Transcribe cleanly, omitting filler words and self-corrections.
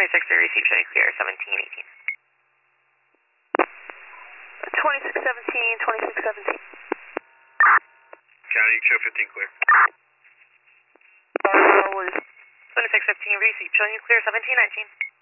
26-3 receive, show you clear, 1718. 2617, 2617. County, show 15 clear. 2615 receive, showing you clear, 1719.